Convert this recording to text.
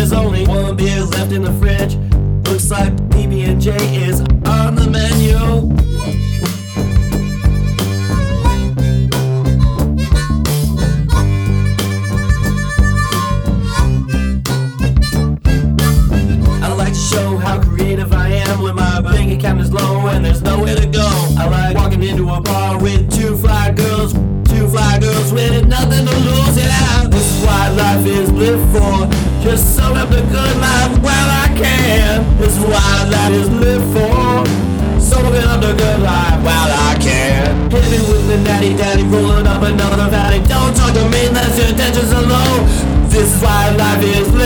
there's only one beer left in the fridge. Looks like PB&J is on the menu. I like to show how creative I am when my bank account is low and there's nowhere to go. I like walking into a bar with two fly girls with nothing to lose. Yeah, this is why life is lived for. Just soak up the good life while I can. This is why life is lived for. Soaking up the good life while I can. Hit me with the natty daddy, rolling up another fatty. Don't talk to me unless your intentions are low. This is why life is lived for.